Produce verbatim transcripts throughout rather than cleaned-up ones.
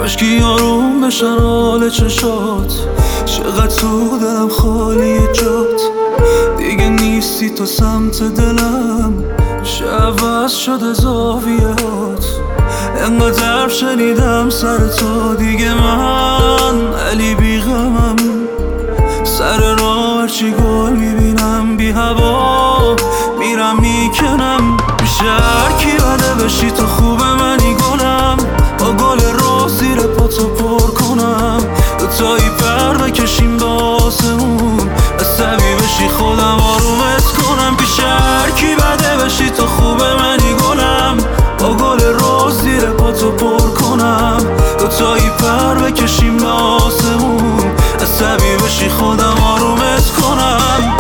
کاشکی آروم بشن حال چشات، چقدر تو دلم خالی جات. دیگه نیستی تو سمت دلم، عوض شده زاویهات. انقدر شنیدم سر تو دیگه من علی بی غمم. سر راه هرچی گل میبینم بی هوا میرم میکنم. میشه هرکی بده بشی تو خوبه منی گلم، با گل رو زیر پاتو پر کنم. دوتایی پر بکشیم به آسمون، عصبی بشی خودم آرومت کنم. پیش هرکی بده بشی تو خوبه منی گلم، با گل رو زیر پاتو پر کنم. دوتایی پر بکشیم به آسمون، عصبی بشی خودم آرومت کنم.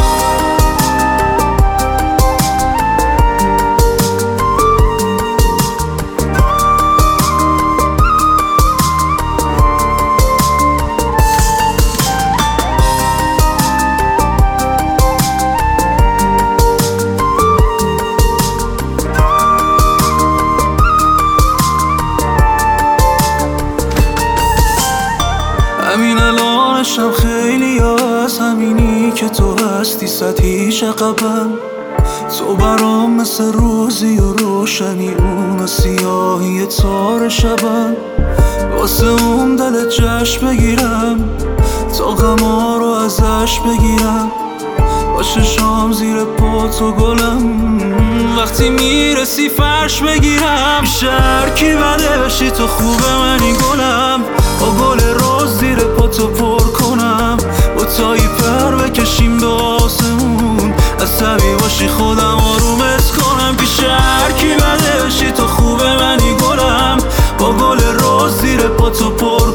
همین الانشم خیلی از همینی که تو هستی سطحیش عقبم. تو برام مثل روزی و روشنی، اون سیاهی تار شبم. واسه اون دل جشن بگیرم، تا غما رو ازش بگیرم. باشه شام زیر پاتو گلم، وقتی میرسی فرش بگیرم. شرکی بده بشی تو خوبه منی گلم، با گل روز زیر پاتو پر کنم. با تایی پر بکشیم به آسمون، عصبی باشی خودم آرومت کنم. پیش هرکی بده بشی تو خوبه منی گلم، با گل روز زیر پاتو پر